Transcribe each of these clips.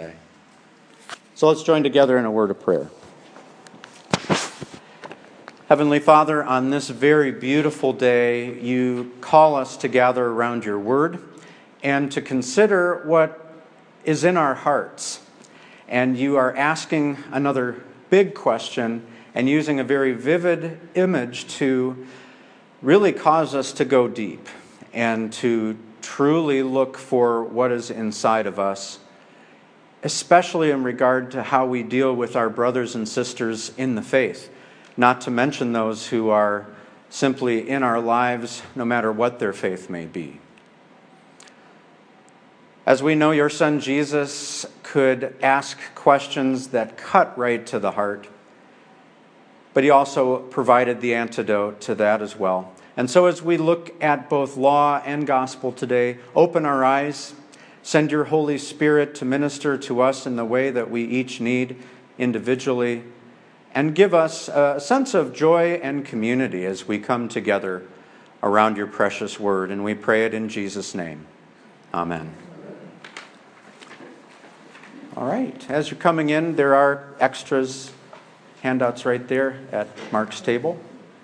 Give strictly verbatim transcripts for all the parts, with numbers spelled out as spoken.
So let's join together in a word of prayer. Heavenly Father, on this very beautiful day, you call us to gather around your word and to consider what is in our hearts. And you are asking another big question and using a very vivid image to really cause us to go deep and to truly look for what is inside of us, especially in regard to how we deal with our brothers and sisters in the faith, not to mention those who are simply in our lives, no matter what their faith may be. As we know, your Son Jesus could ask questions that cut right to the heart, but he also provided the antidote to that as well. And so as we look at both law and gospel today, open our eyes, send your Holy Spirit to minister to us in the way that we each need individually, and give us a sense of joy and community as we come together around your precious word. And we pray it in Jesus' name. Amen. All right. As you're coming in, there are extras, handouts right there at Mark's table.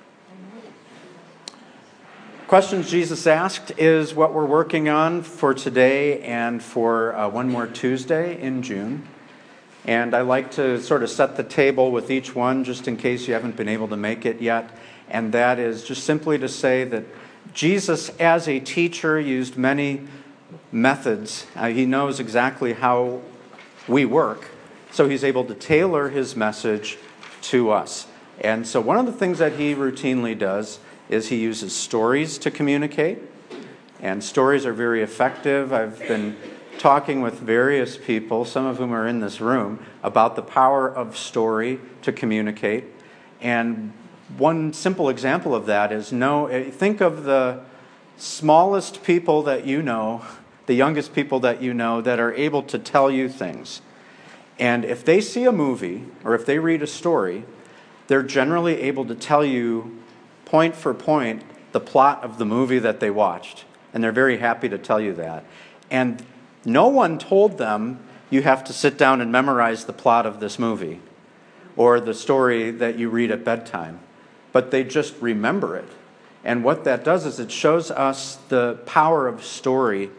Questions Jesus asked is what we're working on for today and for uh, one more Tuesday in June. And I like to sort of set the table with each one just in case you haven't been able to make it yet. And that is just simply to say that Jesus, as a teacher, used many methods. Uh, he knows exactly how we work, so he's able to tailor his message to us. And so one of the things that he routinely does is he uses stories to communicate. And stories are very effective. I've been talking with various people, some of whom are in this room, about the power of story to communicate. And one simple example of that is know, think of the smallest people that you know, the youngest people that you know that are able to tell you things. And if they see a movie or if they read a story, they're generally able to tell you point for point the plot of the movie that they watched. And they're very happy to tell you that. And no one told them you have to sit down and memorize the plot of this movie or the story that you read at bedtime, but they just remember it. And what that does is it shows us the power of story,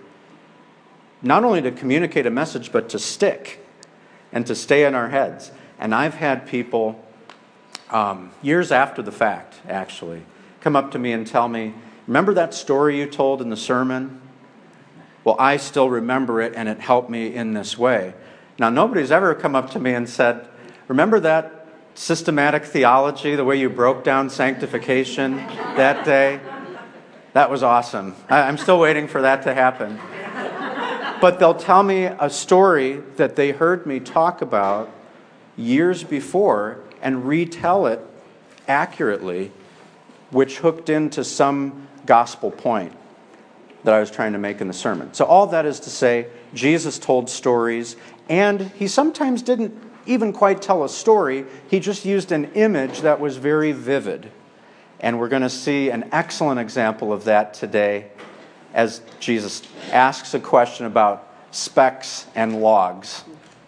not only to communicate a message, but to stick and to stay in our heads. And I've had people, um, years after the fact, actually, come up to me and tell me, remember that story you told in the sermon? Well, I still remember it, and it helped me in this way. Now, nobody's ever come up to me and said, remember that systematic theology, the way you broke down sanctification that day? That was awesome. I'm still waiting for that to happen. But they'll tell me a story that they heard me talk about years before and retell it accurately, which hooked into some gospel point that I was trying to make in the sermon. So all that is to say, Jesus told stories, and he sometimes didn't even quite tell a story. He just used an image that was very vivid. And we're going to see an excellent example of that today as Jesus asks a question about specks and logs.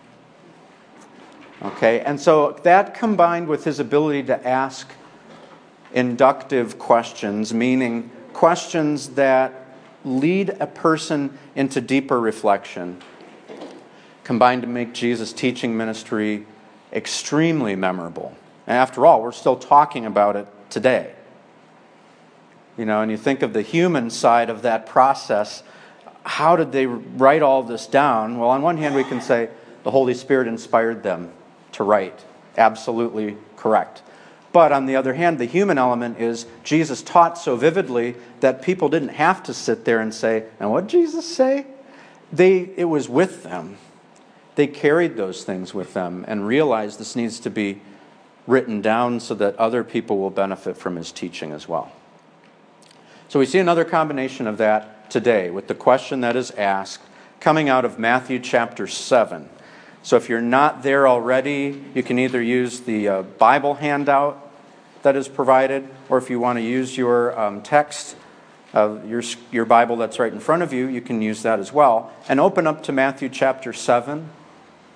Okay, and so that combined with his ability to ask inductive questions, meaning questions that lead a person into deeper reflection, combined to make Jesus' teaching ministry extremely memorable. And after all, we're still talking about it today. You know, and you think of the human side of that process. How did they write all this down? Well, on one hand, we can say the Holy Spirit inspired them to write. Absolutely correct. But on the other hand, the human element is Jesus taught so vividly that people didn't have to sit there and say, and what did Jesus say? They, it was with them. They carried those things with them and realized this needs to be written down so that other people will benefit from his teaching as well. So we see another combination of that today with the question that is asked coming out of Matthew chapter seven. So if you're not there already, you can either use the uh, Bible handout that is provided, or if you want to use your um, text, uh, your, your Bible that's right in front of you, you can use that as well. And open up to Matthew chapter seven.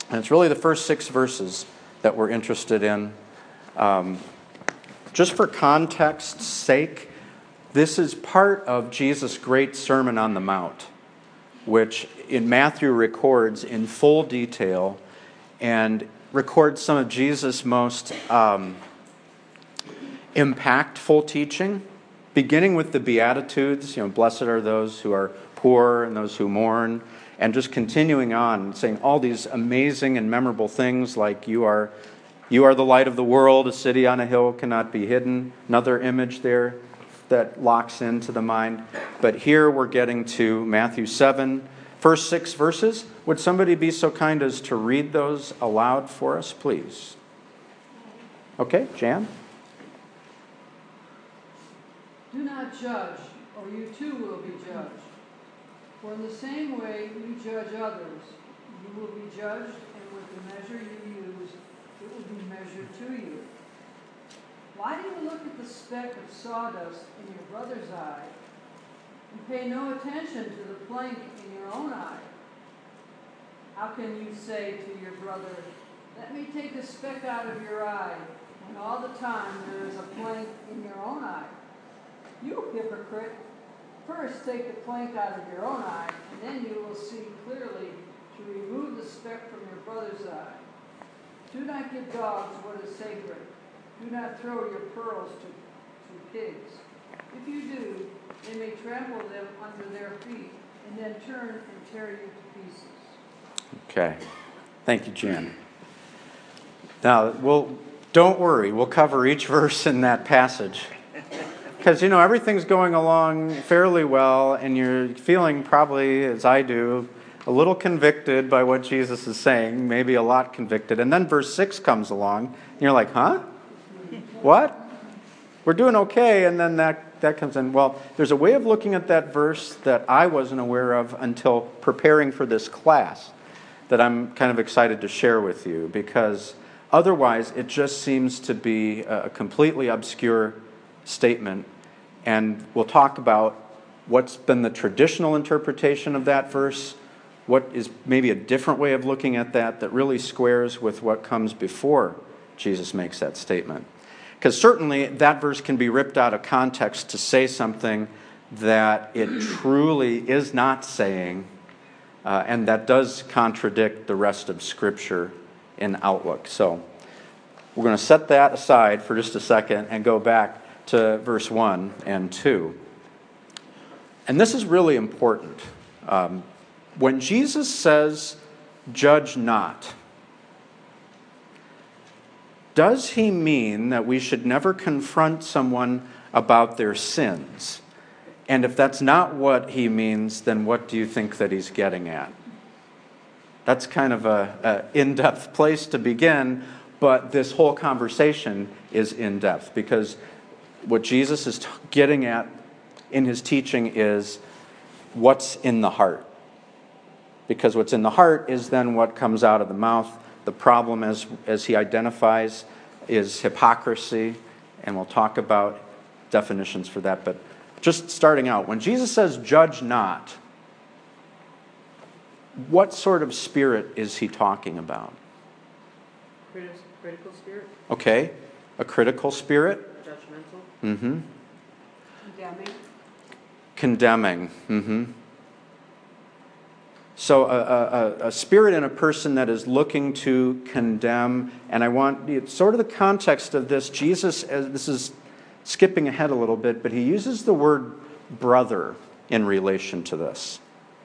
And it's really the first six verses that we're interested in. Um, just for context's sake, this is part of Jesus' great Sermon on the Mount, which in Matthew records in full detail and records some of Jesus' most um, impactful teaching, beginning with the Beatitudes, you know, blessed are those who are poor and those who mourn, and just continuing on, saying all these amazing and memorable things like you are you are the light of the world, a city on a hill cannot be hidden. Another image there that locks into the mind. But here we're getting to Matthew seven, first six verses. Would somebody be so kind as to read those aloud for us, please? Okay, Jan? Do not judge, or you too will be judged. For in the same way you judge others, you will be judged, and with the measure you use, it will be measured to you. Why do you look at the speck of sawdust in your brother's eye, and pay no attention to the plank in your own eye? How can you say to your brother, let me take a speck out of your eye, when all the time there is a plank in your own eye? You hypocrite! First take the plank out of your own eye, and then you will see clearly to remove the speck from your brother's eye. Do not give dogs what is sacred. Do not throw your pearls to, to pigs. If you do, they may trample them under their feet, and then turn and tear you to pieces. Okay. Thank you, Jan. Now, we'll, don't worry. We'll cover each verse in that passage. Because, you know, everything's going along fairly well, and you're feeling probably, as I do, a little convicted by what Jesus is saying, maybe a lot convicted. And then verse six comes along, and you're like, huh? What? We're doing okay, and then that, that comes in. Well, there's a way of looking at that verse that I wasn't aware of until preparing for this class that I'm kind of excited to share with you, because otherwise it just seems to be a completely obscure statement, and we'll talk about what's been the traditional interpretation of that verse, what is maybe a different way of looking at that that really squares with what comes before Jesus makes that statement. Because certainly that verse can be ripped out of context to say something that it truly is not saying, uh, and that does contradict the rest of Scripture in outlook. So we're going to set that aside for just a second and go back to verse one and two. And this is really important. Um, when Jesus says, judge not, does he mean that we should never confront someone about their sins? And if that's not what he means, then what do you think that he's getting at? That's kind of a, a in-depth place to begin, but this whole conversation is in-depth, because what Jesus is t- getting at in his teaching is what's in the heart. Because what's in the heart is then what comes out of the mouth. The problem, as, as he identifies, is hypocrisy, and we'll talk about definitions for that. But just starting out, when Jesus says, judge not, what sort of spirit is he talking about? Critical spirit. Okay, a critical spirit. Judgmental. Mm-hmm. Condemning. Condemning. Mm-hmm. So a, a, a spirit in a person that is looking to condemn, and I want, it's sort of the context of this, Jesus, as this is skipping ahead a little bit, but he uses the word brother in relation to this.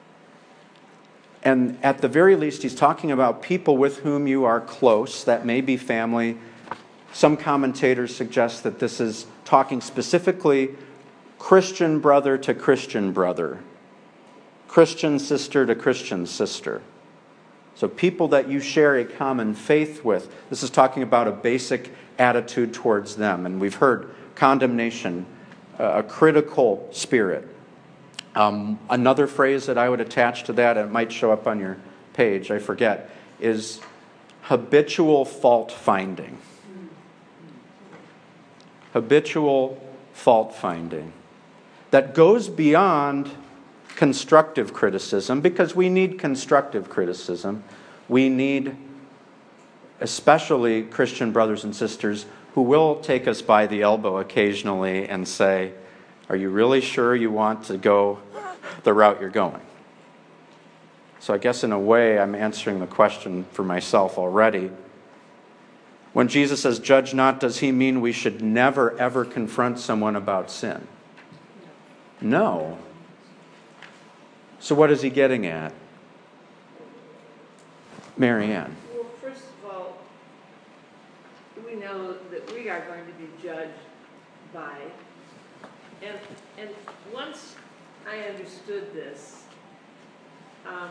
And at the very least, he's talking about people with whom you are close, that may be family. Some commentators suggest that this is talking specifically Christian brother to Christian brother. Christian sister to Christian sister. So people that you share a common faith with. This is talking about a basic attitude towards them. And we've heard condemnation, a critical spirit. Um, another phrase that I would attach to that, and it might show up on your page, I forget, is habitual fault finding. Habitual fault finding. That goes beyond constructive criticism, because we need constructive criticism. We need especially Christian brothers and sisters who will take us by the elbow occasionally and say, are you really sure you want to go the route you're going? So I guess in a way I'm answering the question for myself already. When Jesus says, judge not, does he mean we should never, ever confront someone about sin? No. So what is he getting at? Mary Ann. Well, first of all, we know that we are going to be judged by, and and once I understood this, um,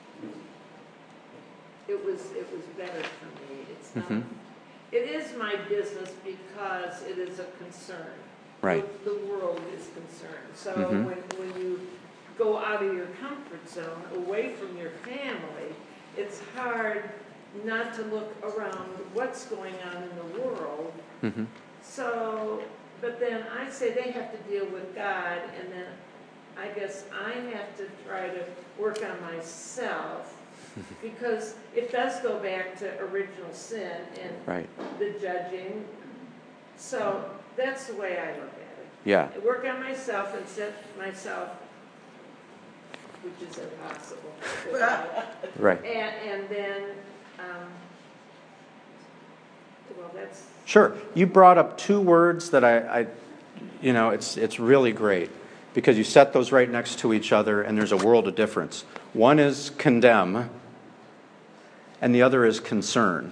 it was it was better for me. It's not. Mm-hmm. It is my business because it is a concern. Right. The, the world is concerned. So mm-hmm. when when you go out of your comfort zone, away from your family, it's hard not to look around what's going on in the world. Mm-hmm. So, but then I say they have to deal with God, and then I guess I have to try to work on myself, because it does go back to original sin and right. the judging. So that's the way I look at it. Yeah. I work on myself and set myself, which is impossible. Right. And, and then, um, well, that's... Sure. You brought up two words that I, I, you know, it's it's really great, because you set those right next to each other, and there's a world of difference. One is condemn, and the other is concern.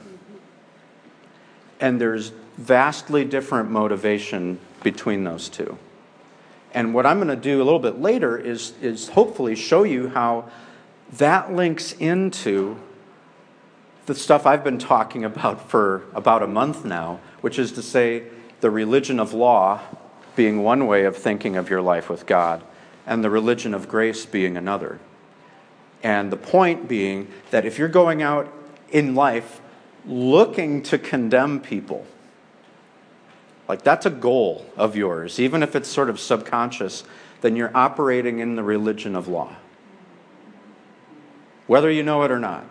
And there's vastly different motivation between those two. And what I'm going to do a little bit later is, is hopefully show you how that links into the stuff I've been talking about for about a month now, which is to say the religion of law being one way of thinking of your life with God, and the religion of grace being another. And the point being that if you're going out in life looking to condemn people, like that's a goal of yours, even if it's sort of subconscious, then you're operating in the religion of law, whether you know it or not.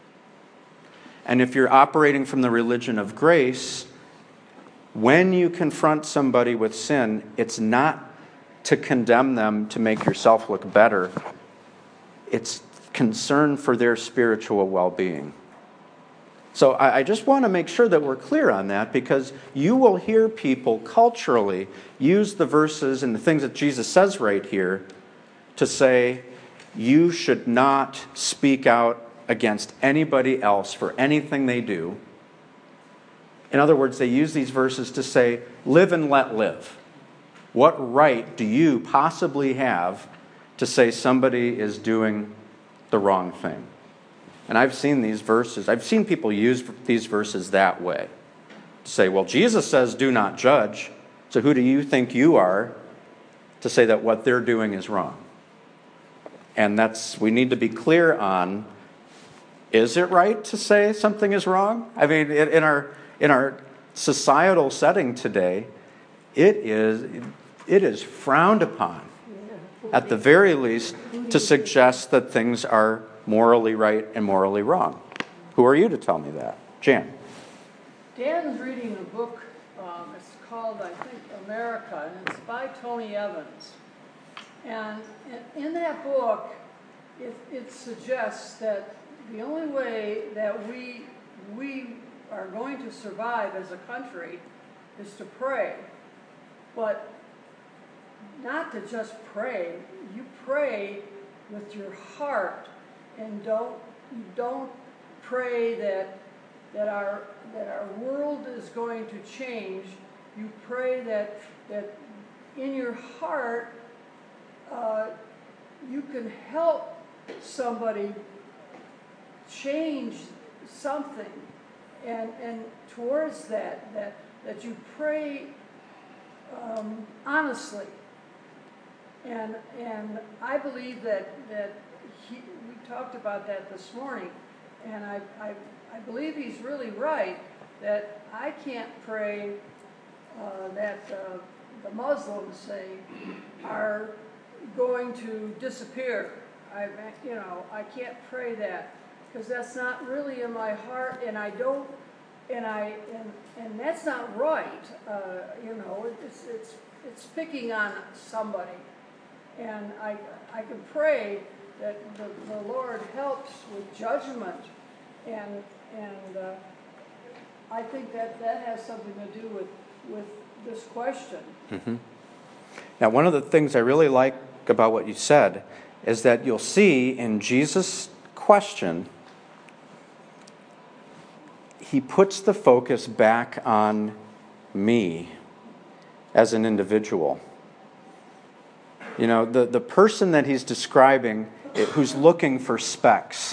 And if you're operating from the religion of grace, when you confront somebody with sin, it's not to condemn them to make yourself look better. It's concern for their spiritual well-being. So I, I just want to make sure that we're clear on that, because you will hear people culturally use the verses and the things that Jesus says right here to say, you should not speak out against anybody else for anything they do. In other words, they use these verses to say, live and let live. What right do you possibly have to say somebody is doing the wrong thing? And I've seen these verses, I've seen people use these verses that way. To say, well, Jesus says do not judge, so who do you think you are to say that what they're doing is wrong? And that's, we need to be clear on, is it right to say something is wrong? I mean, in our in our societal setting today, it is it is frowned upon, at the very least, to suggest that things are morally right and morally wrong. Who are you to tell me that? Jan. Dan's reading a book, um, it's called, I think, America, and it's by Tony Evans. And in that book, it, it suggests that the only way that we we are going to survive as a country is to pray. But not to just pray. You pray with your heart, and don't you don't pray that that our that our world is going to change. You pray that that in your heart uh, you can help somebody change something, and and towards that that that you pray um, honestly. And and I believe that that he, we talked about that this morning, and I, I I believe he's really right that I can't pray uh, that uh, the Muslims say are going to disappear. I you know I can't pray that, because that's not really in my heart, and I don't, and I, and, and that's not right. Uh, you know, it's it's it's picking on somebody, and I I can pray that the, the Lord helps with judgment, and and uh, I think that that has something to do with with this question. Mm-hmm. Now, one of the things I really like about what you said is that you'll see in Jesus' question, he puts the focus back on me as an individual. You know, the, the person that he's describing, who's looking for specks,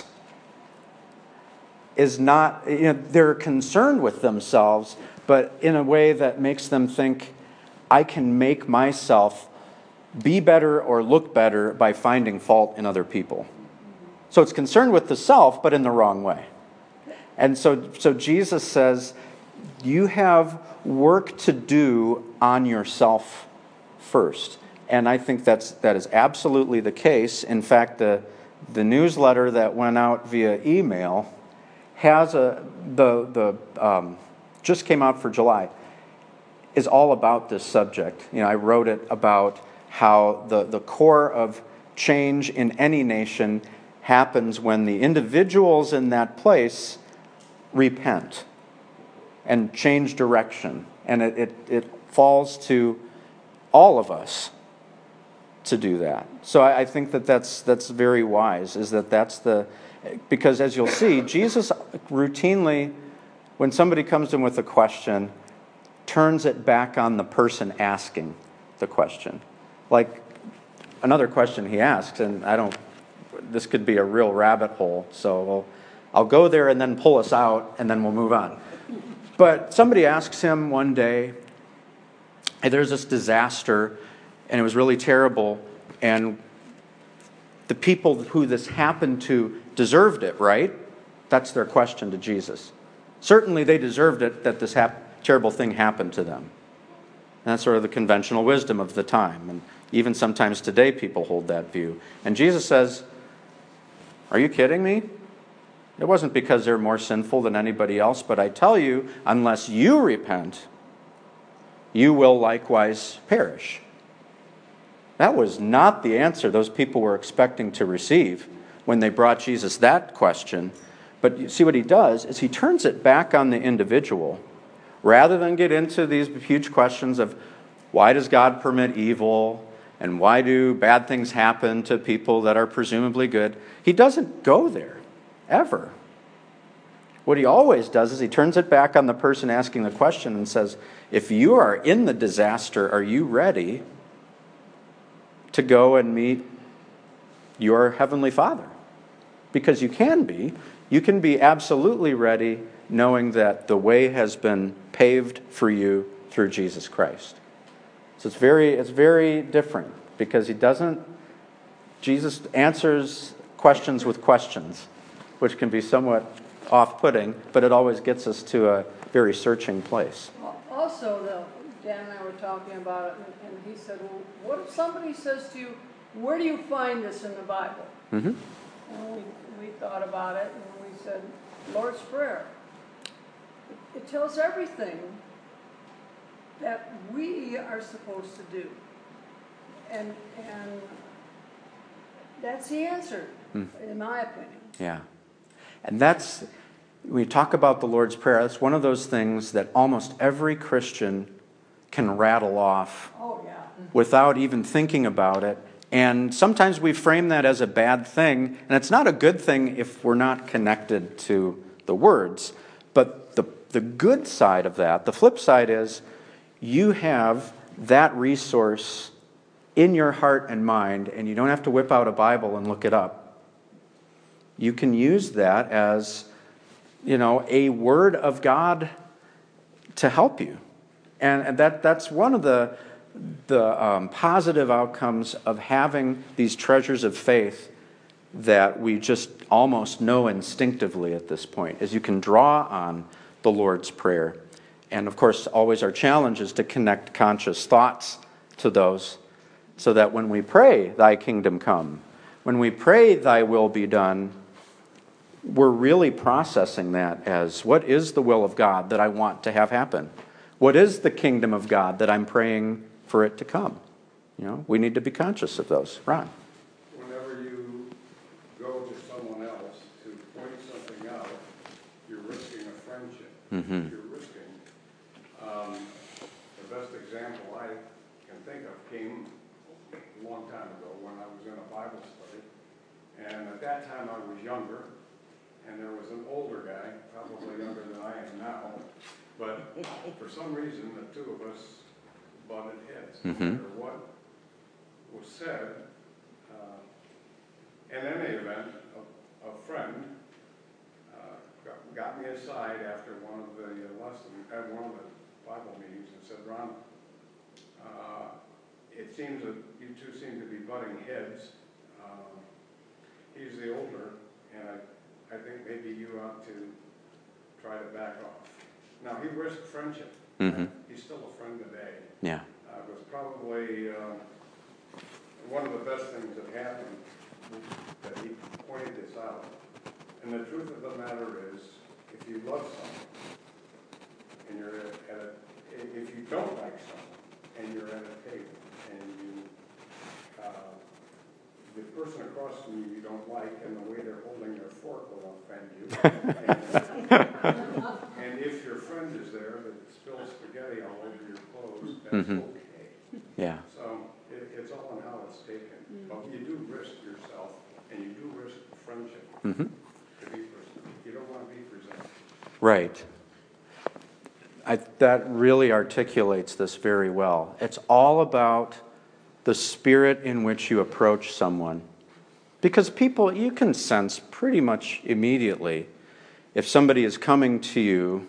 is not, you know, they're concerned with themselves, but in a way that makes them think, I can make myself be better or look better by finding fault in other people. So it's concerned with the self, but in the wrong way. And so, so Jesus says, you have work to do on yourself first. And I think that's that is absolutely the case. In fact, the the newsletter that went out via email has a the the um, just came out for July, is all about this subject. You know, I wrote it about how the, the core of change in any nation happens when the individuals in that place repent and change direction. And it, it, it falls to all of us to do that. So I, I think that that's, that's very wise, is that that's the... Because as you'll see, Jesus routinely, when somebody comes in with a question, turns it back on the person asking the question. Like another question he asks, and I don't, this could be a real rabbit hole, so we'll, I'll go there and then pull us out, and then we'll move on. But somebody asks him one day, hey, there's this disaster, and it was really terrible, and the people who this happened to deserved it, right? That's their question to Jesus. Certainly they deserved it, that this hap- terrible thing happened to them. And that's sort of the conventional wisdom of the time. And even sometimes today people hold that view. And Jesus says, are you kidding me? It wasn't because they're more sinful than anybody else, but I tell you, unless you repent, you will likewise perish. That was not the answer those people were expecting to receive when they brought Jesus that question. But you see what he does is he turns it back on the individual. Rather than get into these huge questions of why does God permit evil and why do bad things happen to people that are presumably good, he doesn't go there, ever. What he always does is he turns it back on the person asking the question and says, if you are in the disaster, are you ready to go and meet your Heavenly Father? Because you can be. You can be absolutely ready knowing that the way has been paved for you through Jesus Christ. So it's very, it's very different because he doesn't, Jesus answers questions with questions, which can be somewhat off-putting, but it always gets us to a very searching place. Also, though, Dan and I were talking about it, and, and he said, well, what if somebody says to you, where do you find this in the Bible? Mm-hmm. And we, we thought about it, and we said, Lord's Prayer. It, it tells everything that we are supposed to do. And and that's the answer, mm. in my opinion. Yeah. And that's, when we talk about the Lord's Prayer, that's one of those things that almost every Christian can rattle off oh, yeah. without even thinking about it. And sometimes we frame that as a bad thing, and it's not a good thing if we're not connected to the words. But the, the good side of that, the flip side is, you have that resource in your heart and mind, and you don't have to whip out a Bible and look it up. You can use that as, you know, a word of God to help you. And, and that that's one of the the um, positive outcomes of having these treasures of faith that we just almost know instinctively at this point, is you can draw on the Lord's Prayer. And of course, always our challenge is to connect conscious thoughts to those, so that when we pray, thy kingdom come, when we pray, thy will be done, we're really processing that as, what is the will of God that I want to have happen? What is the kingdom of God that I'm praying for it to come? You know, we need to be conscious of those. Ron? Whenever you go to someone else to point something out, you're risking a friendship. Mm-hmm. You're risking. Um, the best example I can think of came a long time ago when I was in a Bible study. And at that time I was younger, and there was an older guy, probably younger than I am now, but for some reason the two of us butted heads. Mm-hmm. No matter what was said. Uh, in any event, a, a friend uh, got, got me aside after one of the lessons, at one of the Bible meetings, and said, Ron, uh, it seems that you two seem to be butting heads. Um, he's the older, and I, I think maybe you ought to try to back off. Now, he risked friendship. Mm-hmm. He's still a friend today. Yeah. Uh, it was probably uh, one of the best things that happened that he pointed this out. And the truth of the matter is, if you love someone, and you're at, at a, if you don't like someone, and you're at a table, and you, uh, the person across from you you don't like, and the way they're holding their fork will offend you. and, and if your friend is there that spills spaghetti all over your clothes, that's Mm-hmm. okay. Yeah. So it, it's all in how it's taken. But you do risk yourself, and you do risk friendship Mm-hmm. to be presented. You don't want to be presented. Right. I, that really articulates this very well. It's all about the spirit in which you approach someone. Because people, you can sense pretty much immediately if somebody is coming to you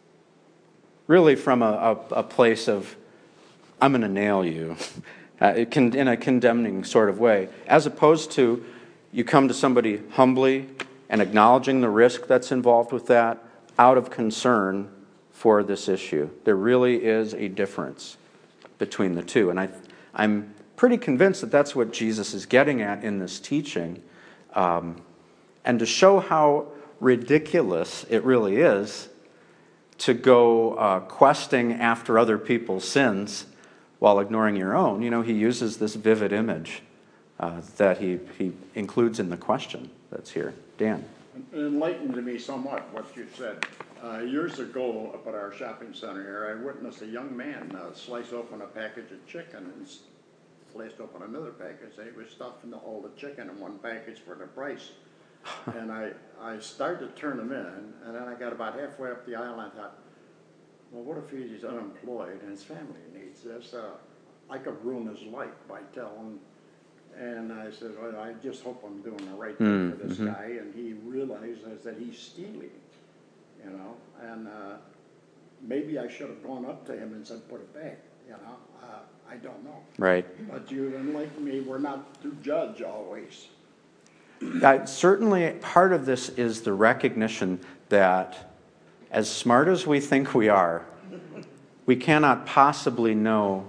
really from a, a, a place of, I'm going to nail you, uh, it can, in a condemning sort of way, as opposed to you come to somebody humbly and acknowledging the risk that's involved with that out of concern for this issue. There really is a difference between the two. And I, I'm pretty convinced that that's what Jesus is getting at in this teaching. Um, and to show how ridiculous it really is to go uh, questing after other people's sins while ignoring your own, you know, he uses this vivid image uh, that he, he includes in the question that's here. Dan? It enlightened to me somewhat what you said. Uh, years ago, up at our shopping center here, I witnessed a young man uh, slice open a package of chicken and sliced open another package. And he was stuffing all the chicken in one package for the price. And I, I started to turn him in, and then I got about halfway up the aisle, and I thought, well, what if he's unemployed and his family needs this? Uh, I could ruin his life by telling. And I said, well, I just hope I'm doing the right thing Mm, for this mm-hmm. guy. And he realizes that he's stealing, you know. And uh, maybe I should have gone up to him and said, put it back, you know. Uh, I don't know. Right. But you enlightened me, we're not to judge always. Uh, certainly, part of this is the recognition that as smart as we think we are, we cannot possibly know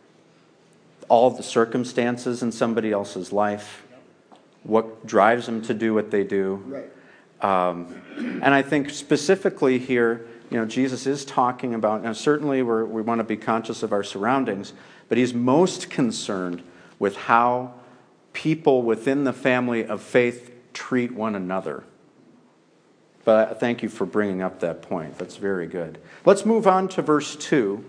all the circumstances in somebody else's life, what drives them to do what they do. Right. Um, and I think specifically here, you know, Jesus is talking about, now certainly we're, we want to be conscious of our surroundings, but he's most concerned with how people within the family of faith treat one another. But thank you for bringing up that point. That's very good. Let's move on to verse two.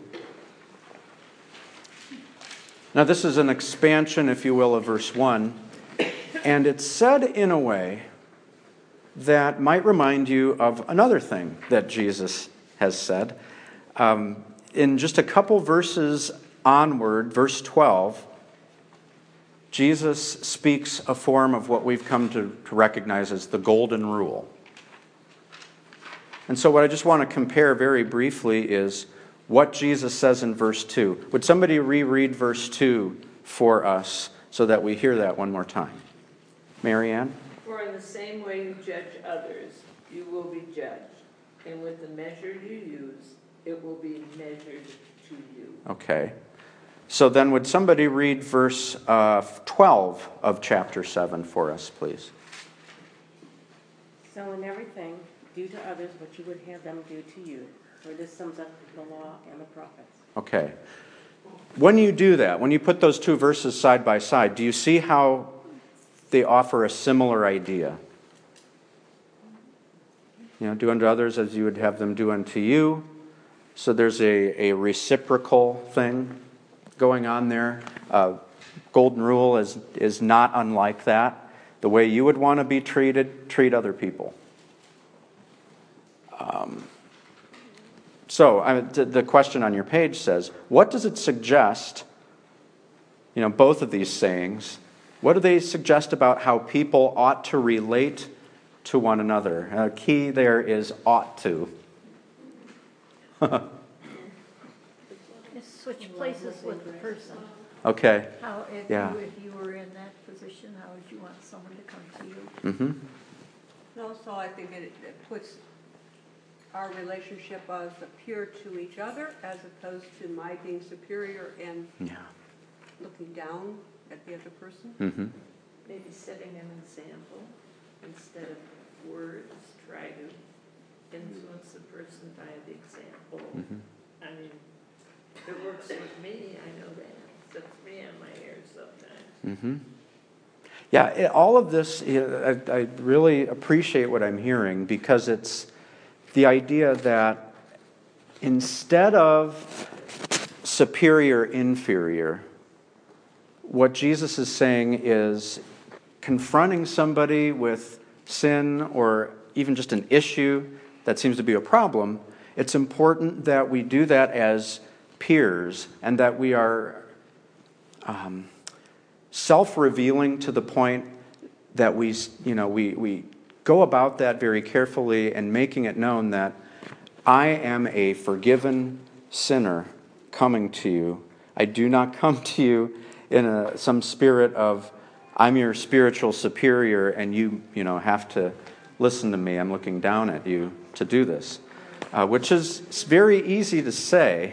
Now, this is an expansion, if you will, of verse one. And it's said in a way that might remind you of another thing that Jesus has said. Um, in just a couple verses onward, verse twelve, Jesus speaks a form of what we've come to, to recognize as the golden rule. And so what I just want to compare very briefly is what Jesus says in verse two. Would somebody reread verse two for us so that we hear that one more time? Mary Ann? For in the same way you judge others, you will be judged. And with the measure you use, it will be measured to you. Okay. So then would somebody read verse uh, twelve of chapter seven for us, please? So in everything, do to others what you would have them do to you. For this sums up the law and the prophets. Okay. When you do that, when you put those two verses side by side, do you see how they offer a similar idea? You know, do unto others as you would have them do unto you. So there's a, a reciprocal thing going on there. Uh, golden rule is, is not unlike that. The way you would want to be treated, treat other people. Um, so I, the, the question on your page says, what does it suggest, you know, both of these sayings, what do they suggest about how people ought to relate to one another? A key there is ought to. Just switch places with the person. Okay. How, if Yeah. you, if you were in that position, how would you want someone to come to you? Mm-hmm. And also, I think it, it puts our relationship as a peer to each other, as opposed to my being superior and Yeah. looking down at the other person. Mm-hmm. Maybe setting an example instead of words, try to influence the person by the example. Mm-hmm. I mean, it works with me, I know that. Sets me on my ears sometimes. Mm-hmm. Yeah, it, all of this, I, I really appreciate what I'm hearing, because it's the idea that instead of superior, inferior, what Jesus is saying is confronting somebody with sin or even just an issue that seems to be a problem, it's important that we do that as peers and that we are um, self-revealing to the point that we, you know, we, we go about that very carefully and making it known that I am a forgiven sinner coming to you. I do not come to you in a, some spirit of I'm your spiritual superior and you, you know, have to listen to me. I'm looking down at you to do this, uh, which is very easy to say,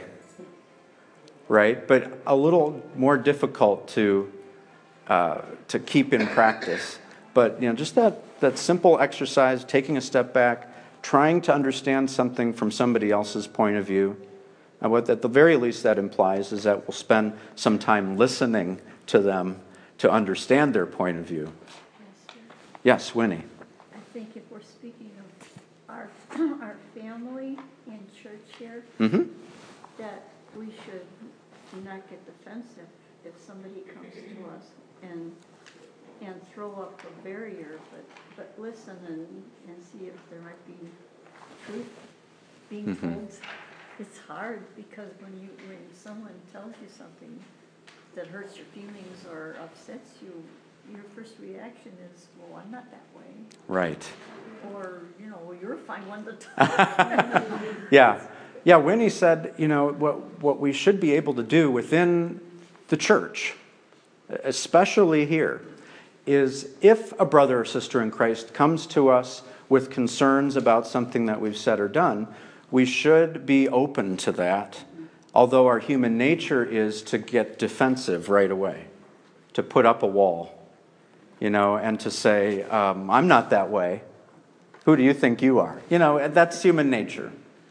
right? But a little more difficult to uh, to keep in practice. But you know, just that that simple exercise, taking a step back, trying to understand something from somebody else's point of view. And what at the very least that implies is that we'll spend some time listening to them to understand their point of view. Yes, Winnie. I think if we're speaking of our, our family in church here, Mm-hmm. that we should not get defensive if somebody comes to us and and throw up a barrier, but, but listen and, and see if there might be truth being Mhm. told. It's hard because when you when someone tells you something that hurts your feelings or upsets you, your first reaction is, well, I'm not that way. Right. Or, you know, well, you're a fine one to talk. Yeah. Yeah, Winnie said, you know, what what we should be able to do within the church, especially here, is if a brother or sister in Christ comes to us with concerns about something that we've said or done, we should be open to that, although our human nature is to get defensive right away, to put up a wall, you know, and to say, um, I'm not that way. Who do you think you are? You know, that's human nature.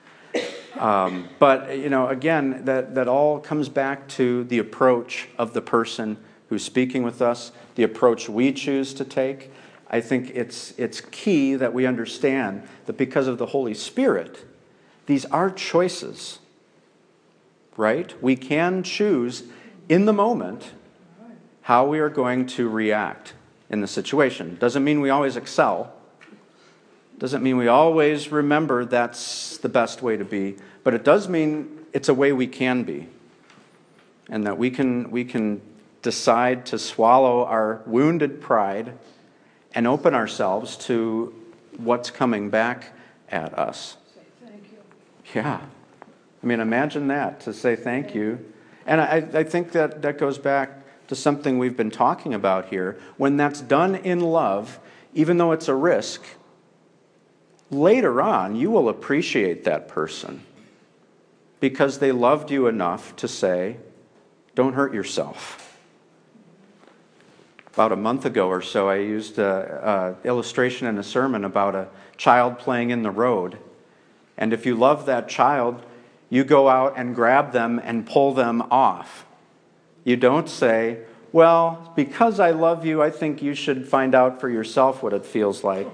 Um, but, you know, again, that, that all comes back to the approach of the person who's speaking with us, the approach we choose to take. I think it's it's key that we understand that because of the Holy Spirit, these are choices, right? We can choose in the moment how we are going to react in the situation. Doesn't mean we always excel. Doesn't mean we always remember that's the best way to be. But it does mean it's a way we can be. And that we can we can decide to swallow our wounded pride and open ourselves to what's coming back at us. Say thank you. Yeah. I mean, imagine that, to say thank you. And I, I think that that goes back to something we've been talking about here. When that's done in love, even though it's a risk, later on you will appreciate that person because they loved you enough to say, don't hurt yourself. About a month ago or so, I used an illustration in a sermon about a child playing in the road. And if you love that child, you go out and grab them and pull them off. You don't say, well, because I love you, I think you should find out for yourself what it feels like.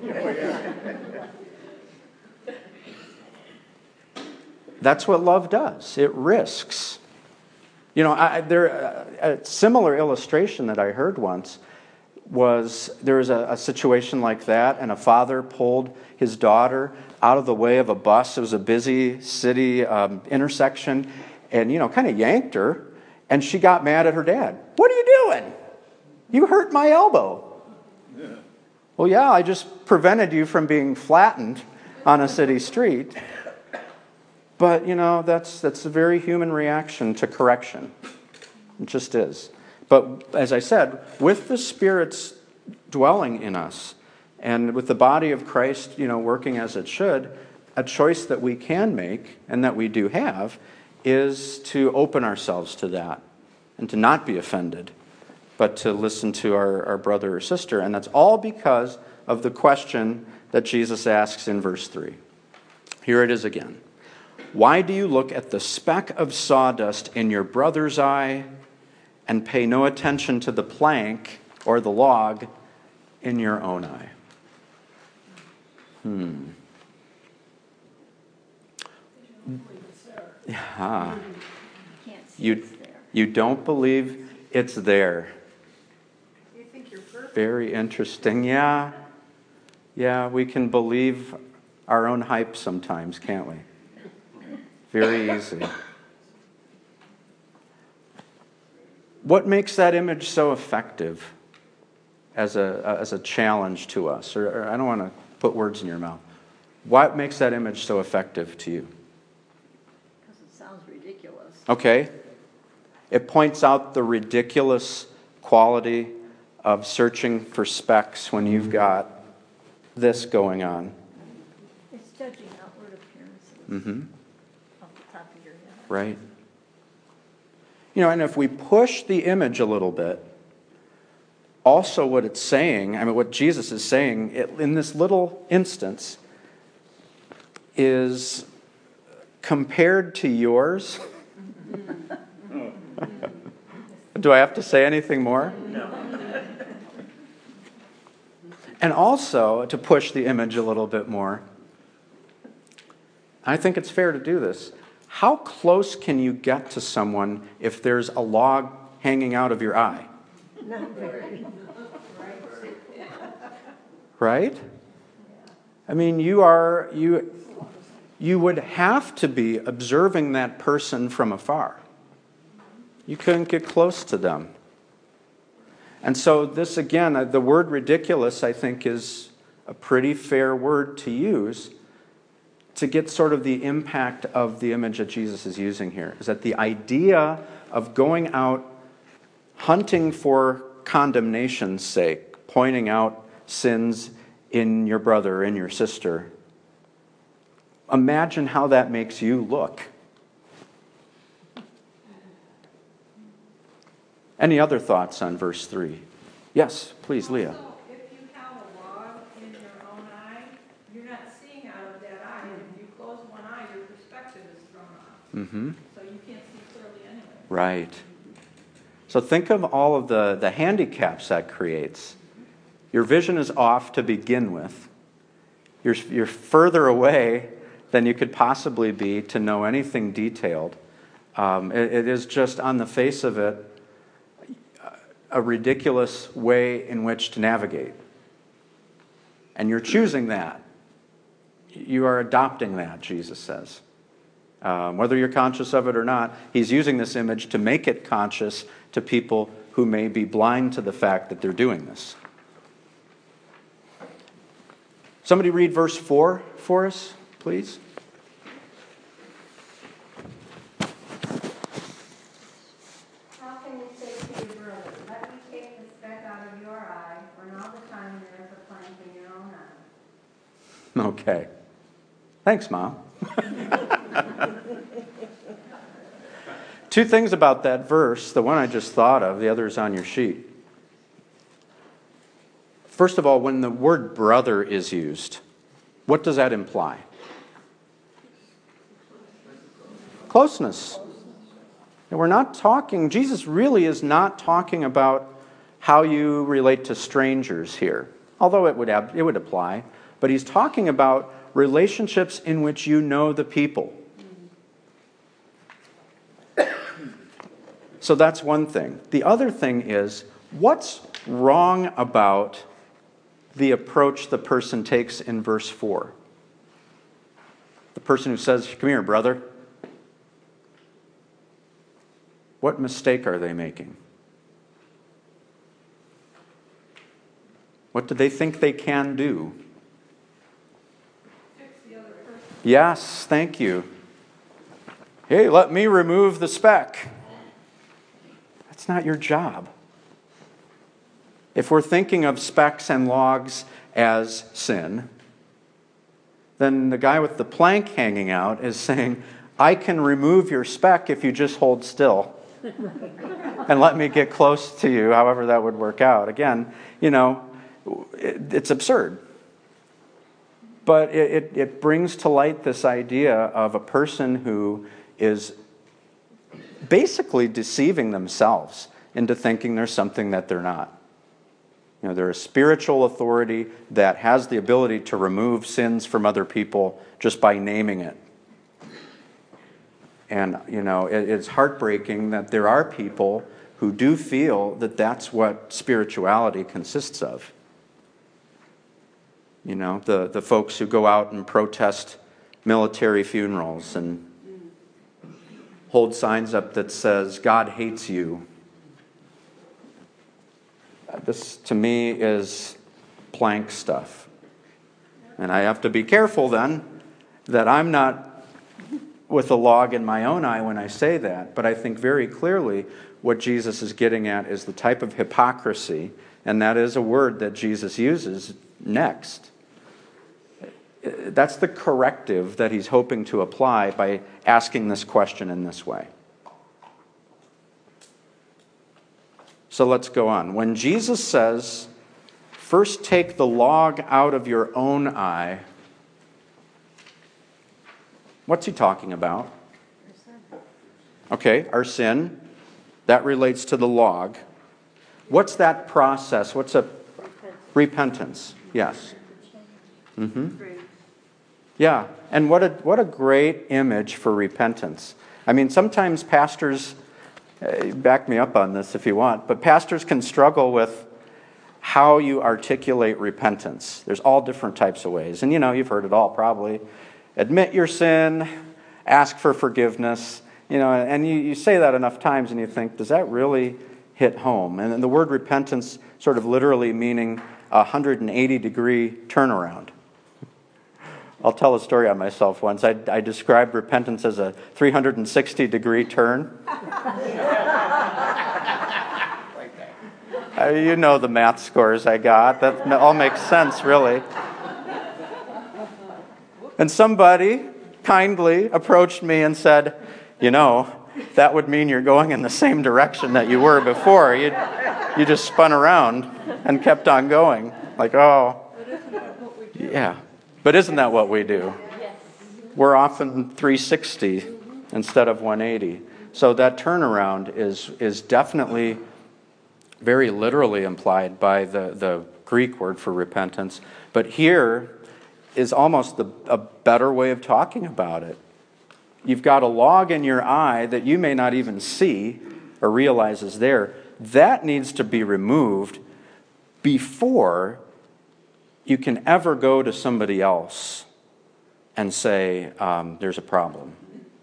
That's what love does. It risks. You know, I, there a, a similar illustration that I heard once was there was a, a situation like that, and a father pulled his daughter out of the way of a bus. It was a busy city um, intersection, and, you know, kind of yanked her, and she got mad at her dad. What are you doing? You hurt my elbow. Yeah. Well, yeah, I just prevented you from being flattened on a city street. But, you know, that's that's a very human reaction to correction. It just is. But, as I said, with the Spirit's dwelling in us, and with the body of Christ, you know, working as it should, a choice that we can make, and that we do have, is to open ourselves to that, and to not be offended, but to listen to our, our brother or sister. And that's all because of the question that Jesus asks in verse three. Here it is again. Why do you look at the speck of sawdust in your brother's eye and pay no attention to the plank or the log in your own eye? Hmm. Yeah. You, you don't believe it's there. You think you're perfect. Very interesting. Yeah. Yeah, we can believe our own hype sometimes, can't we? Very easy. What makes that image so effective as a as a challenge to us? Or, or I don't want to put words in your mouth. What makes that image so effective to you? Because it sounds ridiculous. Okay. It points out the ridiculous quality of searching for specks when you've got this going on. It's judging outward appearances. Mm-hmm. Off the top of your head. Right. You know, and if we push the image a little bit, also what it's saying, I mean, what Jesus is saying it, in this little instance is compared to yours. Do I have to say anything more? No. And also, to push the image a little bit more, I think it's fair to do this. How close can you get to someone if there's a log hanging out of your eye? Not very. Right? I mean, you are you you would have to be observing that person from afar. You couldn't get close to them. And so this, again, the word ridiculous, I think, is a pretty fair word to use to get sort of the impact of the image that Jesus is using here. Is that the idea of going out hunting for condemnation's sake, pointing out sins in your brother or in your sister. Imagine how that makes you look. Any other thoughts on verse three? Yes, please, Leah. Also, if you have a log in your own eye, you're not seeing out of that eye. And if you close one eye, your perspective is thrown off. Mm-hmm. So you can't see clearly anyway. Right. So think of all of the, the handicaps that creates. Your vision is off to begin with. You're, you're further away than you could possibly be to know anything detailed. Um, it, it is just, on the face of it, a ridiculous way in which to navigate. And you're choosing that. You are adopting that, Jesus says. Um, whether you're conscious of it or not, he's using this image to make it conscious to people who may be blind to the fact that they're doing this. Somebody read verse four for us, please. How can you say to your brother, let me take the speck out of your eye, when all the time there is a plank in your own eye? Okay. Thanks, Mom. Two things about that verse. The one I just thought of, the other is on your sheet. First of all, when the word brother is used, What does that imply? Closeness. And we're not talking, Jesus really is not talking about how you relate to strangers here, although it would have, it would apply. But he's talking about relationships in which you know the people. So that's one thing. The other thing is, what's wrong about the approach the person takes in verse four? The person who says, "Come here, brother." What mistake are they making? What do they think they can do? Fix the other person. Yes, thank you. Hey, let me remove the speck. That's not your job. If we're thinking of specks and logs as sin, then the guy with the plank hanging out is saying, I can remove your speck if you just hold still and let me get close to you, however that would work out. Again, you know, it, it's absurd. But it, it, it brings to light this idea of a person who is basically deceiving themselves into thinking there's something that they're not. You know, they're a spiritual authority that has the ability to remove sins from other people just by naming it. And, you know, it, it's heartbreaking that there are people who do feel that that's what spirituality consists of. You know, the, the folks who go out and protest military funerals and hold signs up that says, God hates you. This, to me, is plank stuff. And I have to be careful, then, that I'm not with a log in my own eye when I say that. But I think very clearly what Jesus is getting at is the type of hypocrisy, and that is a word that Jesus uses next. That's the corrective that he's hoping to apply by asking this question in this way. So let's go on. When Jesus says, first take the log out of your own eye, what's he talking about? Okay, our sin. That relates to the log. What's that process? What's a repentance? Yes. Mm-hmm. Yeah, and what a what a great image for repentance. I mean, sometimes pastors, uh, back me up on this if you want, but pastors can struggle with how you articulate repentance. There's all different types of ways. And you know, you've heard it all probably. Admit your sin, ask for forgiveness. You know, and you, you say that enough times and you think, does that really hit home? And then the word repentance sort of literally meaning a one hundred eighty degree turnaround. I'll tell a story on myself once. I, I described repentance as a three hundred sixty degree turn. uh, you know the math scores I got. That all makes sense, really. And somebody kindly approached me and said, you know, that would mean you're going in the same direction that you were before. You you just spun around and kept on going. Like, oh, yeah. But isn't that what we do? We're often three sixty instead of one eighty. So that turnaround is is definitely very literally implied by the, the Greek word for repentance. But here is almost the, a better way of talking about it. You've got a log in your eye that you may not even see or realize is there. That needs to be removed before you can ever go to somebody else and say, um, there's a problem.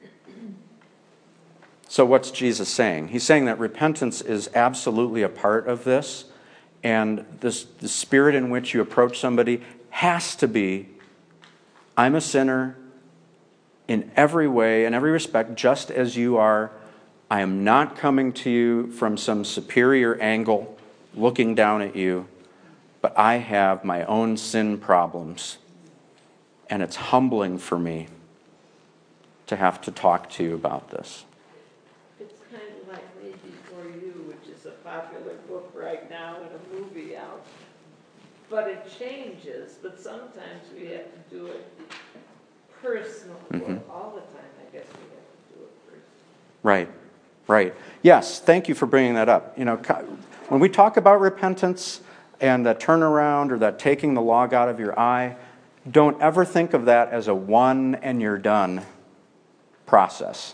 So what's Jesus saying? He's saying that repentance is absolutely a part of this, and this, the spirit in which you approach somebody has to be, I'm a sinner in every way, in every respect, just as you are. I am not coming to you from some superior angle, looking down at you, but I have my own sin problems, and it's humbling for me to have to talk to you about this. It's kind of like Made Before You, which is a popular book right now and a movie out. but it changes, but sometimes we have to do it personal, Mm-hmm. well, all the time, I guess we have to do it personal. Right, right. Yes, thank you for bringing that up. You know, co- when we talk about repentance and that turnaround or that taking the log out of your eye, don't ever think of that as a one and you're done process.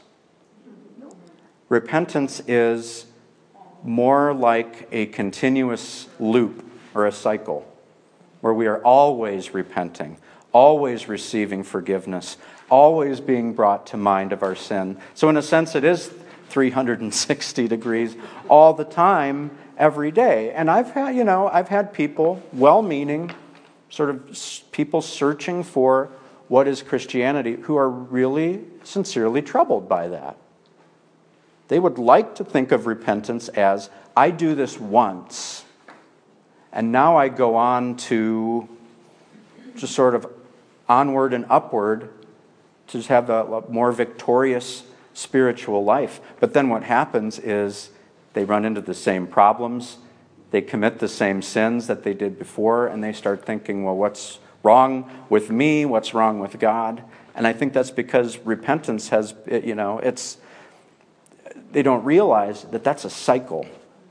Repentance is more like a continuous loop or a cycle where we are always repenting, always receiving forgiveness, always being brought to mind of our sin. So in a sense, it is three hundred sixty degrees all the time, every day. And I've had, you know, I've had people, well-meaning, sort of s- people searching for what is Christianity, who are really sincerely troubled by that. They would like to think of repentance as, I do this once, and now I go on to just sort of onward and upward to just have a more victorious spiritual life. But then what happens is they run into the same problems, they commit the same sins that they did before, and they start thinking, well, what's wrong with me? What's wrong with God? And I think that's because repentance has, you know, it's, they don't realize that that's a cycle.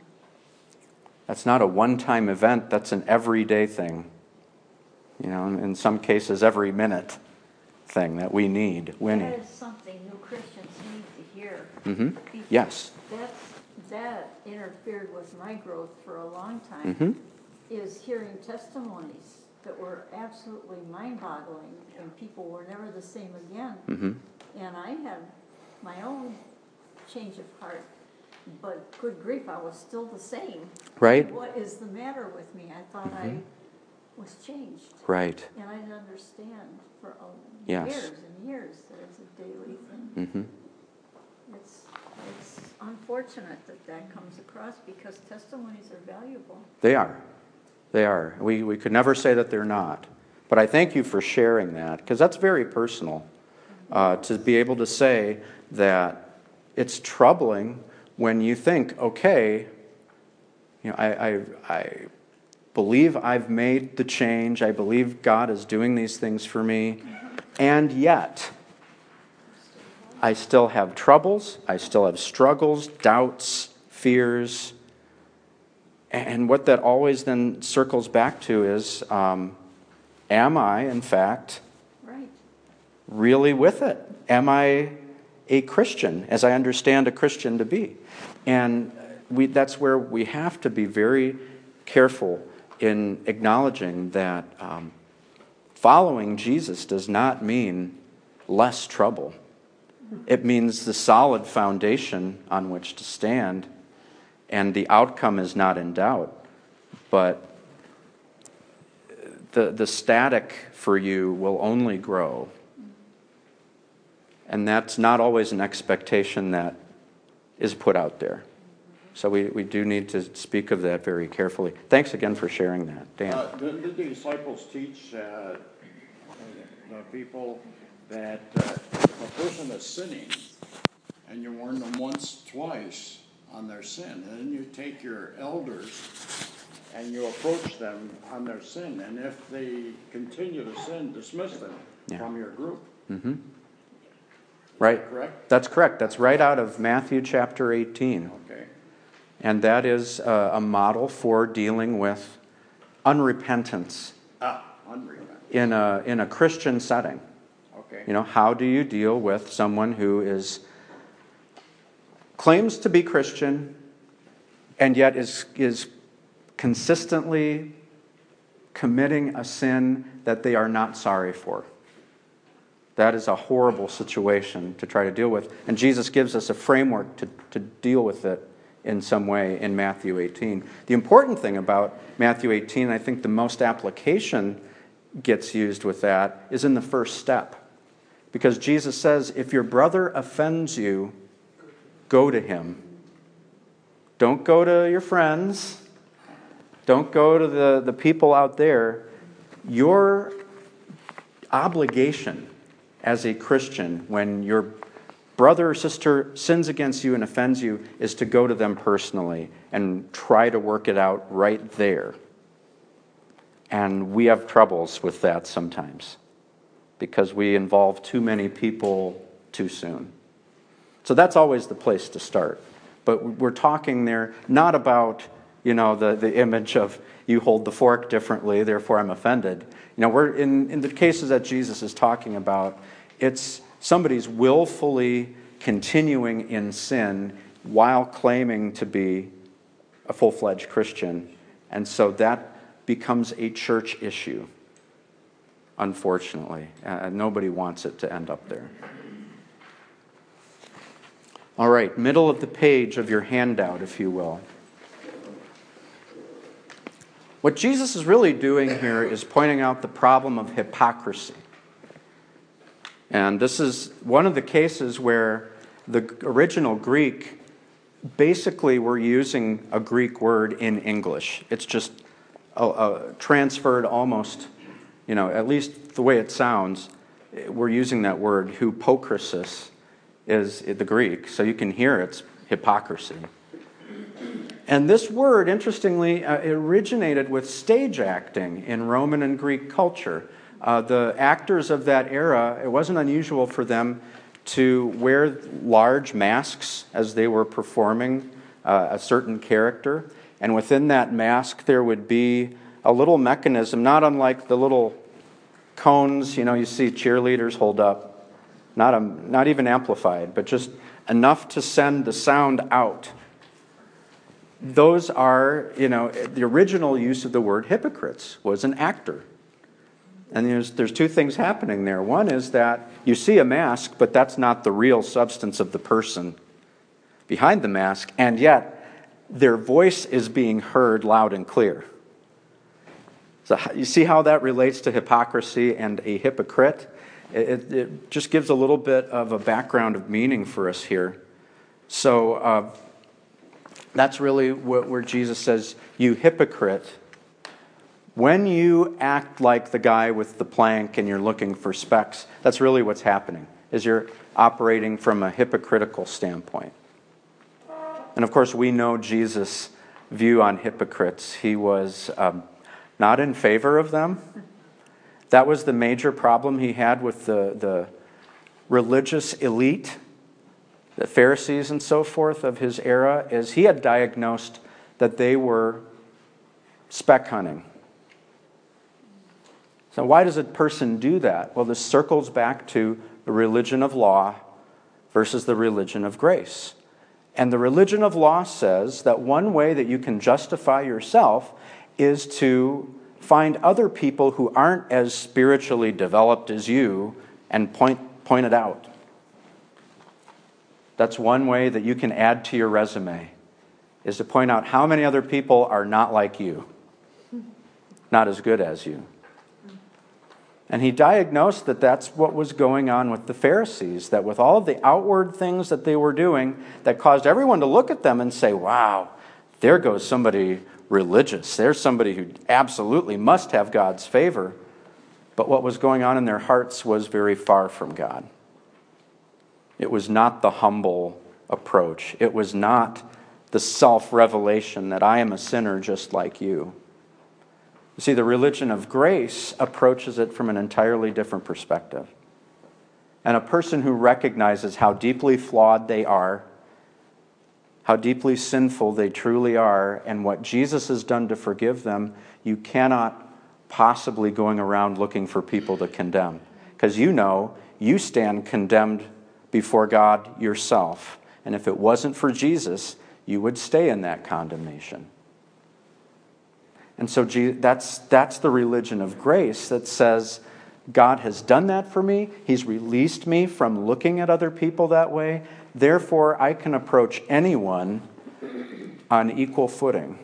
That's not a one-time event, that's an everyday thing. You know, in some cases, every minute thing that we need winning. That is something new Christians need to hear. Mm-hmm. Because Yes. That's, that interfered with my growth for a long time, Mm-hmm. is hearing testimonies that were absolutely mind-boggling, and people were never the same again. Mm-hmm. And I had my own change of heart, but good grief, I was still the same. Right? What is the matter with me? I thought I was changed. Right. And I didn't understand for uh, Yes. years and years that it's a daily thing. Mm-hmm. It's, it's unfortunate that that comes across because testimonies are valuable. They are. They are. We, we could never say that they're not. But I thank you for sharing that, because that's very personal, uh, to be able to say that it's troubling when you think, okay, you know, I, I, I believe I've made the change. I believe God is doing these things for me. And yet, I still have troubles. I still have struggles, doubts, fears. And what that always then circles back to is, um, am I, in fact, Right. really with it? Am I a Christian, as I understand a Christian to be? And we, that's where we have to be very careful in acknowledging that um, following Jesus does not mean less trouble. It means the solid foundation on which to stand, and the outcome is not in doubt. But the, the static for you will only grow. And that's not always an expectation that is put out there. So we, we do need to speak of that very carefully. Thanks again for sharing that, Dan. Uh, did, did the disciples teach uh, the people that uh, if a person is sinning and you warn them once, twice on their sin, and then you take your elders and you approach them on their sin, and if they continue to sin, dismiss them Yeah. from your group? Mm-hmm. Right. Correct? That's correct. That's right out of Matthew chapter eighteen. Okay. And that is a, a model for dealing with unrepentance Ah, unrepentant. in a, in a Christian setting. Okay. You know, how do you deal with someone who is claims to be Christian and yet is is consistently committing a sin that they are not sorry for? That is a horrible situation to try to deal with. And Jesus gives us a framework to, to deal with it in some way in Matthew eighteen. The important thing about Matthew eighteen, I think the most application gets used with that, is in the first step. Because Jesus says, if your brother offends you, go to him. Don't go to your friends. Don't go to the, the people out there. Your obligation as a Christian, when your brother or sister sins against you and offends you, is to go to them personally and try to work it out right there. And we have troubles with that sometimes because we involve too many people too soon. So that's always the place to start. But we're talking there not about, you know, the, the image of you hold the fork differently, therefore I'm offended. You know, we're in, in the cases that Jesus is talking about, it's somebody's willfully continuing in sin while claiming to be a full-fledged Christian. And so that becomes a church issue, unfortunately. Uh, nobody wants it to end up there. All right, middle of the page of your handout, if you will. What Jesus is really doing here is pointing out the problem of hypocrisy. And this is one of the cases where the original Greek, basically we're using a Greek word in English. It's just uh, uh, transferred almost, you know, at least the way it sounds, we're using that word, hypocrisis is the Greek, so you can hear it's hypocrisy. And this word, interestingly, uh, originated with stage acting in Roman and Greek culture. Uh, the actors of that era, it wasn't unusual for them to wear large masks as they were performing uh, a certain character. And within that mask, there would be a little mechanism, not unlike the little cones, you know, you see cheerleaders hold up. Not, a, not even amplified, but just enough to send the sound out. Those are, you know, the original use of the word hypocrites was an actor. And there's, there's two things happening there. One is that you see a mask, but that's not the real substance of the person behind the mask, and yet their voice is being heard loud and clear. So you see how that relates to hypocrisy and a hypocrite? It, it just gives a little bit of a background of meaning for us here. So uh, that's really what, where Jesus says, you hypocrite. When you act like the guy with the plank and you're looking for specks, that's really what's happening, is you're operating from a hypocritical standpoint. And of course, we know Jesus' view on hypocrites. He was um, not in favor of them. That was the major problem he had with the, the religious elite, the Pharisees and so forth of his era, is he had diagnosed that they were speck hunting. So why does a person do that? Well, this circles back to the religion of law versus the religion of grace. And the religion of law says that one way that you can justify yourself is to find other people who aren't as spiritually developed as you and point, point it out. That's one way that you can add to your resume, is to point out how many other people are not like you, not as good as you. And he diagnosed that that's what was going on with the Pharisees, that with all of the outward things that they were doing that caused everyone to look at them and say, wow, there goes somebody religious. There's somebody who absolutely must have God's favor. But what was going on in their hearts was very far from God. It was not the humble approach. It was not the self-revelation that I am a sinner just like you. You see, the religion of grace approaches it from an entirely different perspective. And a person who recognizes how deeply flawed they are, how deeply sinful they truly are, and what Jesus has done to forgive them, you cannot possibly going around looking for people to condemn. Because you know you stand condemned before God yourself. And if it wasn't for Jesus, you would stay in that condemnation. And so that's, that's the religion of grace that says, God has done that for me. He's released me from looking at other people that way. Therefore, I can approach anyone on equal footing.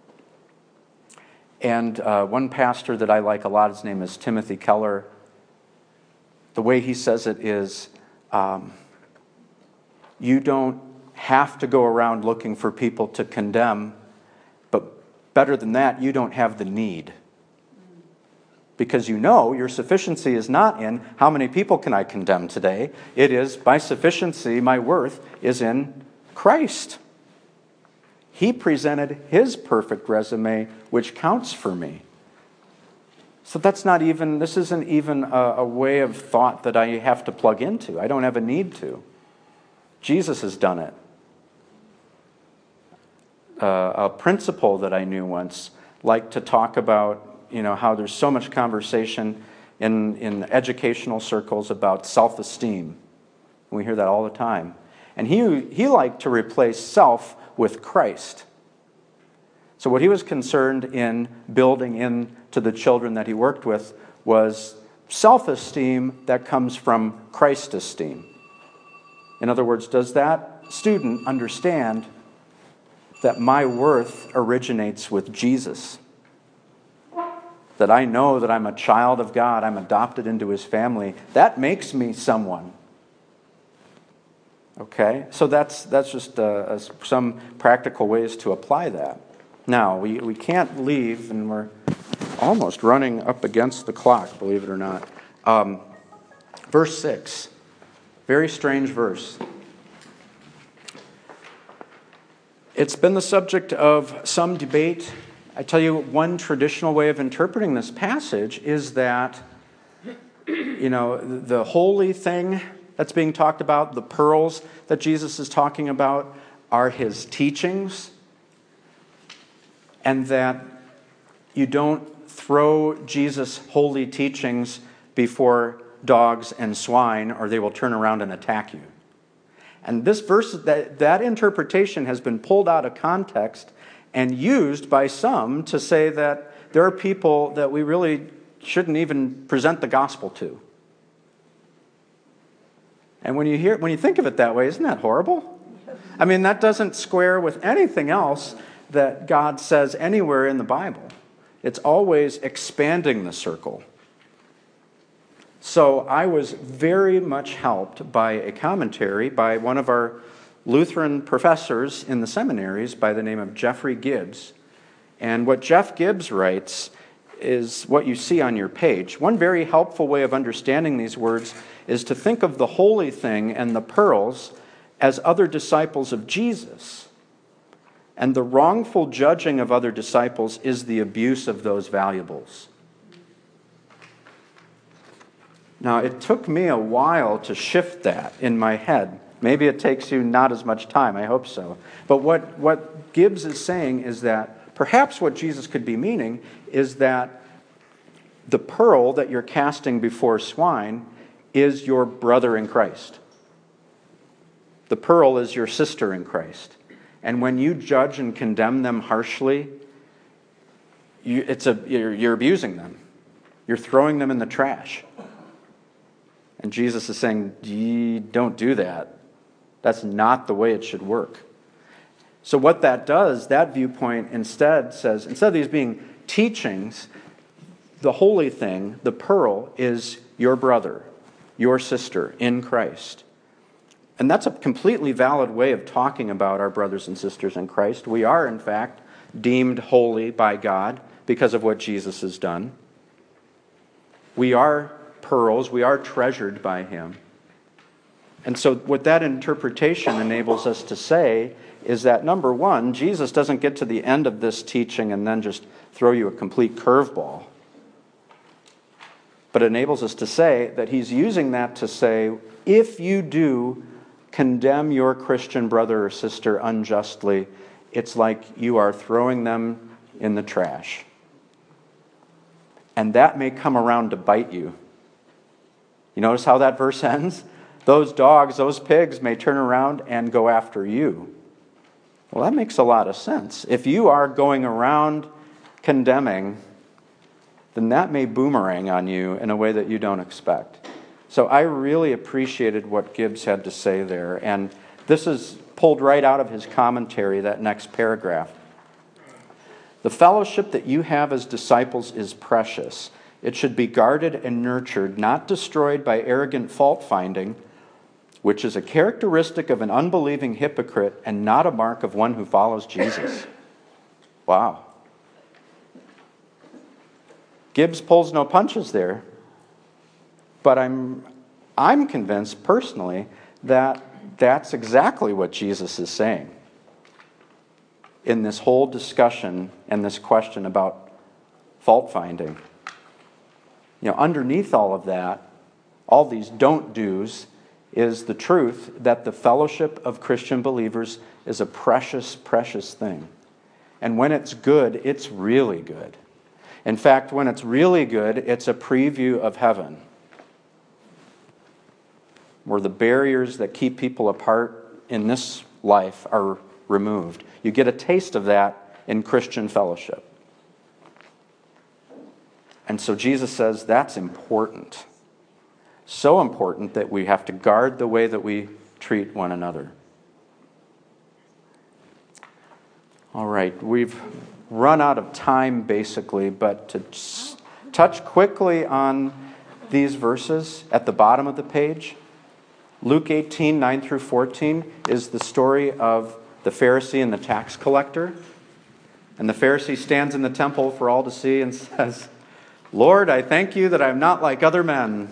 And uh, one pastor that I like a lot, his name is Timothy Keller. The way he says it is, um, you don't have to go around looking for people to condemn, but better than that, you don't have the need. Because you know your sufficiency is not in how many people can I condemn today. It is my sufficiency, my worth is in Christ. He presented his perfect resume, which counts for me. So that's not even, this isn't even a, a way of thought that I have to plug into. I don't have a need to. Jesus has done it. Uh, a principal that I knew once liked to talk about, you know, how there's so much conversation in, in educational circles about self-esteem. We hear that all the time. And he, he liked to replace self with Christ. So what he was concerned in building into the children that he worked with was self-esteem that comes from Christ esteem. In other words, does that student understand that my worth originates with Jesus? That I know that I'm a child of God, I'm adopted into his family. That makes me someone. Okay? So that's that's just uh, some practical ways to apply that. Now, we, we can't leave, and we're almost running up against the clock, believe it or not. Um, verse six. Very strange verse. It's been the subject of some debate. I tell you, one traditional way of interpreting this passage is that, you know, the holy thing that's being talked about, the pearls that Jesus is talking about, are his teachings, and that you don't throw Jesus' holy teachings before dogs and swine, or they will turn around and attack you. And this verse, that, that interpretation has been pulled out of context and used by some to say that there are people that we really shouldn't even present the gospel to. And when you hear, when you think of it that way, isn't that horrible? I mean, that doesn't square with anything else that God says anywhere in the Bible. It's always expanding the circle. So I was very much helped by a commentary by one of our Lutheran professors in the seminaries by the name of Jeffrey Gibbs. And what Jeff Gibbs writes is what you see on your page. One very helpful way of understanding these words is to think of the holy thing and the pearls as other disciples of Jesus. And the wrongful judging of other disciples is the abuse of those valuables. Now, it took me a while to shift that in my head. Maybe it takes you not as much time, I hope so. But what, what Gibbs is saying is that perhaps what Jesus could be meaning is that the pearl that you're casting before swine is your brother in Christ. The pearl is your sister in Christ. And when you judge and condemn them harshly, you, it's a, you're, you're abusing them. You're throwing them in the trash. And Jesus is saying, don't do that. That's not the way it should work. So what that does, that viewpoint instead says, instead of these being teachings, the holy thing, the pearl, is your brother, your sister in Christ. And that's a completely valid way of talking about our brothers and sisters in Christ. We are, in fact, deemed holy by God because of what Jesus has done. We are pearls, we are treasured by him. And so what that interpretation enables us to say is that, number one, Jesus doesn't get to the end of this teaching and then just throw you a complete curveball. But it enables us to say that he's using that to say, if you do condemn your Christian brother or sister unjustly, it's like you are throwing them in the trash. And that may come around to bite you. You notice how that verse ends? Those dogs, those pigs may turn around and go after you. Well, that makes a lot of sense. If you are going around condemning, then that may boomerang on you in a way that you don't expect. So I really appreciated what Gibbs had to say there. And this is pulled right out of his commentary, that next paragraph. The fellowship that you have as disciples is precious. It should be guarded and nurtured, not destroyed by arrogant fault-finding, which is a characteristic of an unbelieving hypocrite and not a mark of one who follows Jesus. Wow. Gibbs pulls no punches there, but I'm, I'm convinced personally that that's exactly what Jesus is saying in this whole discussion and this question about fault-finding. You know, underneath all of that, all these don't do's, is the truth that the fellowship of Christian believers is a precious, precious thing. And when it's good, it's really good. In fact, when it's really good, it's a preview of heaven, where the barriers that keep people apart in this life are removed. You get a taste of that in Christian fellowship. And so Jesus says that's important. So important that we have to guard the way that we treat one another. All right, we've run out of time basically, but to touch quickly on these verses at the bottom of the page, Luke eighteen, nine through fourteen is the story of the Pharisee and the tax collector. And the Pharisee stands in the temple for all to see and says, "Lord, I thank you that I'm not like other men."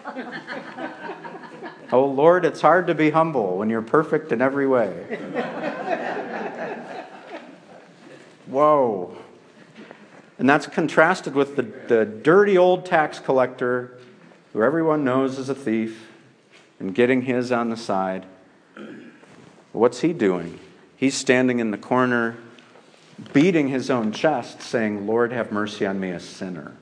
Oh Lord, it's hard to be humble when you're perfect in every way. Whoa. And that's contrasted with the, the dirty old tax collector who everyone knows is a thief and getting his on the side. What's he doing? He's standing in the corner, beating his own chest, saying, "Lord, have mercy on me, a sinner."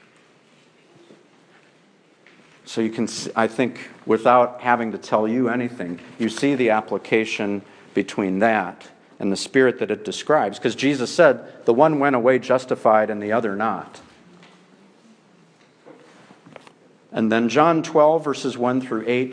So you can, I think, without having to tell you anything, you see the application between that and the spirit that it describes. Because Jesus said, the one went away justified and the other not. And then John twelve, verses one through eight,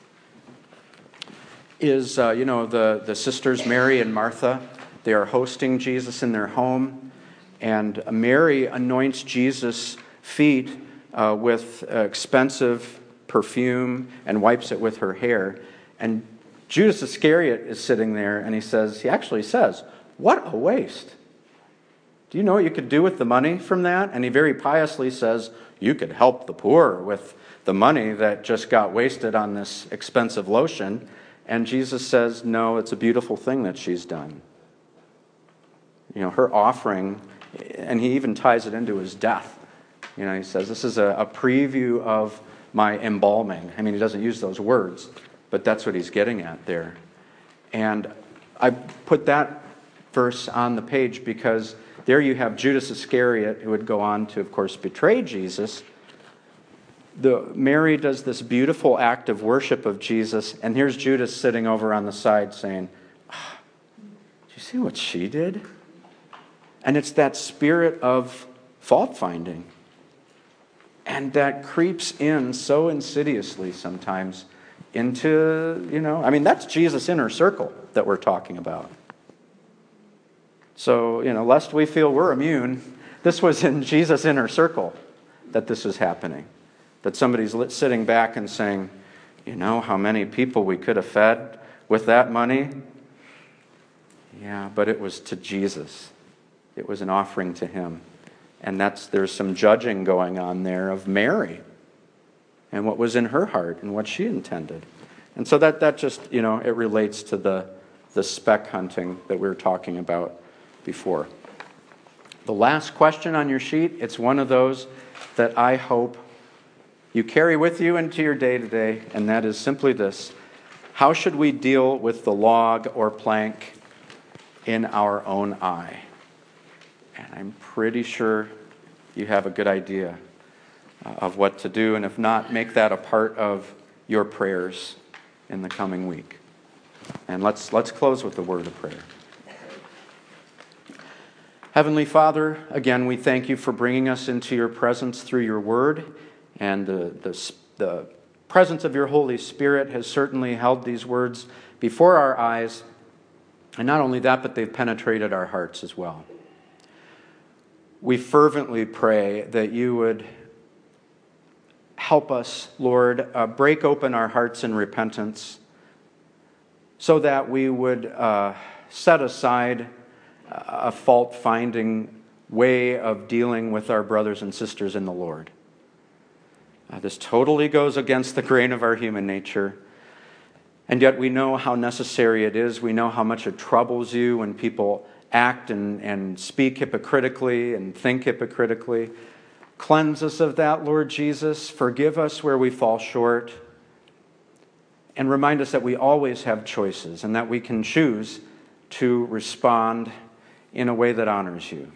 is, uh, you know, the, the sisters Mary and Martha. They are hosting Jesus in their home. And Mary anoints Jesus' feet uh, with uh, expensive perfume and wipes it with her hair. And Judas Iscariot is sitting there, and he says, he actually says, "What a waste. Do you know what you could do with the money from that?" And he very piously says, "You could help the poor with the money that just got wasted on this expensive lotion." And Jesus says, "No, it's a beautiful thing that she's done." You know, her offering, and he even ties it into his death. You know, he says, this is a, a preview of my embalming. I mean, he doesn't use those words, but that's what he's getting at there. And I put that verse on the page because there you have Judas Iscariot, who would go on to, of course, betray Jesus. The, Mary does this beautiful act of worship of Jesus, and here's Judas sitting over on the side saying, oh, "Do you see what she did?" And it's that spirit of fault-finding. And that creeps in so insidiously sometimes into, you know, I mean, that's Jesus' inner circle that we're talking about. So, you know, lest we feel we're immune, this was in Jesus' inner circle that this was happening. That somebody's sitting back and saying, "You know how many people we could have fed with that money?" Yeah, but it was to Jesus. It was an offering to him. And that's there's some judging going on there of Mary and what was in her heart and what she intended. And so that, that just, you know, it relates to the, the speck hunting that we were talking about before. The last question on your sheet, it's one of those that I hope you carry with you into your day-to-day, and that is simply this: how should we deal with the log or plank in our own eye? And I'm pretty sure you have a good idea of what to do, and if not, make that a part of your prayers in the coming week. And let's let's close with a word of prayer. Heavenly Father, again, we thank you for bringing us into your presence through your word, and the, the, the presence of your Holy Spirit has certainly held these words before our eyes, and not only that, but they've penetrated our hearts as well. We fervently pray that you would help us, Lord, uh, break open our hearts in repentance so that we would uh, set aside a fault-finding way of dealing with our brothers and sisters in the Lord. Uh, this totally goes against the grain of our human nature, and yet we know how necessary it is. We know how much it troubles you when people act and, and speak hypocritically and think hypocritically. Cleanse us of that, Lord Jesus. Forgive us where we fall short. And remind us that we always have choices and that we can choose to respond in a way that honors you.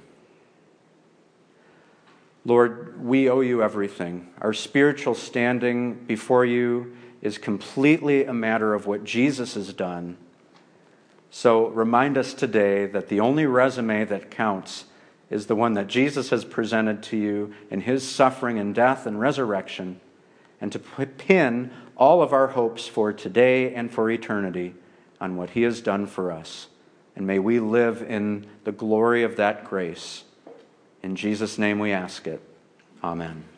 Lord, we owe you everything. Our spiritual standing before you is completely a matter of what Jesus has done. So remind us today that the only resume that counts is the one that Jesus has presented to you in his suffering and death and resurrection, and to pin all of our hopes for today and for eternity on what he has done for us. And may we live in the glory of that grace. In Jesus' name we ask it. Amen.